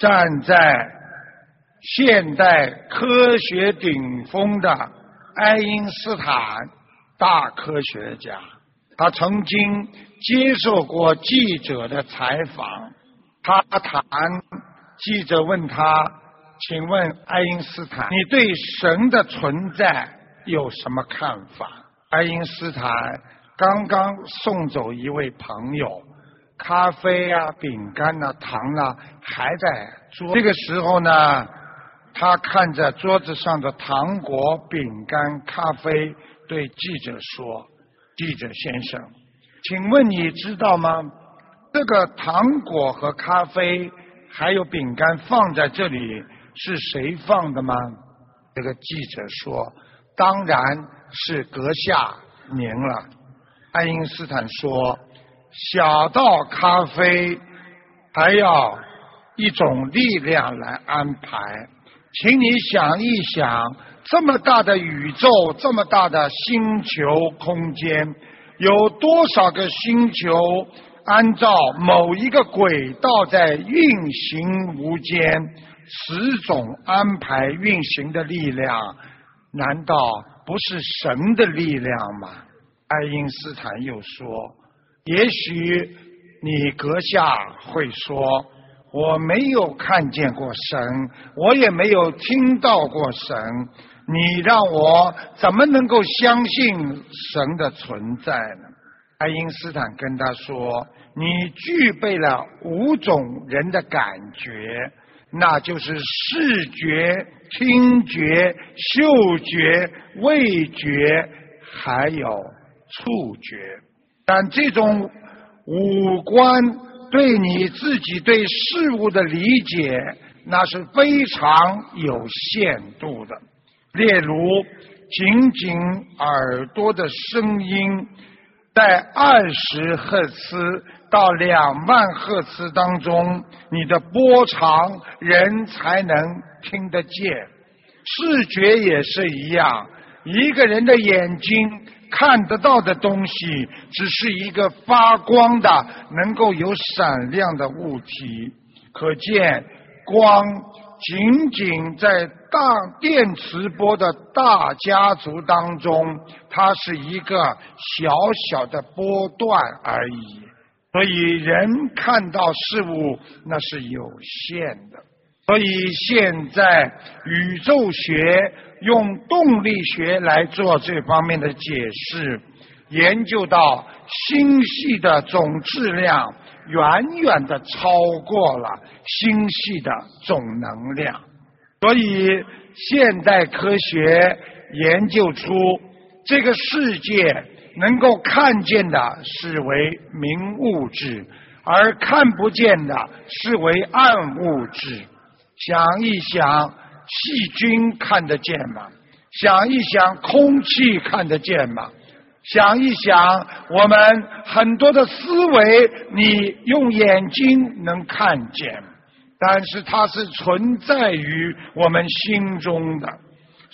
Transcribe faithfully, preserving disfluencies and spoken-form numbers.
站在现代科学顶峰的爱因斯坦大科学家，他曾经接受过记者的采访，他谈，记者问他，请问爱因斯坦，你对神的存在有什么看法？爱因斯坦刚刚送走一位朋友，咖啡啊、饼干啊、糖啊还在桌。这个时候呢，他看着桌子上的糖果、饼干、咖啡，对记者说：“记者先生，请问你知道吗？这个糖果和咖啡还有饼干放在这里是谁放的吗？”这个记者说：“当然是阁下您了。”爱因斯坦说：“小到咖啡，还要一种力量来安排。请你想一想，这么大的宇宙，这么大的星球空间，有多少个星球按照某一个轨道在运行无间，十种安排运行的力量，难道不是神的力量吗？”爱因斯坦又说：“也许你阁下会说，我没有看见过神，我也没有听到过神，你让我怎么能够相信神的存在呢？”爱因斯坦跟他说：“你具备了五种人的感觉，那就是视觉、听觉、嗅觉、味觉，还有触觉。但这种五官对你自己对事物的理解，那是非常有限度的。例如，仅仅耳朵的声音，在二十赫兹到两万赫兹当中，你的波长人才能听得见。视觉也是一样，一个人的眼睛看得到的东西，只是一个发光的能够有闪亮的物体。可见光仅仅在大电磁波的大家族当中，它是一个小小的波段而已。所以人看到事物那是有限的。所以现在宇宙学用动力学来做这方面的解释，研究到星系的总质量远远的超过了星系的总能量。所以现代科学研究出这个世界能够看见的视为明物质，而看不见的视为暗物质。想一想，细菌看得见吗？想一想，空气看得见吗？想一想，我们很多的思维，你用眼睛能看见，但是它是存在于我们心中的。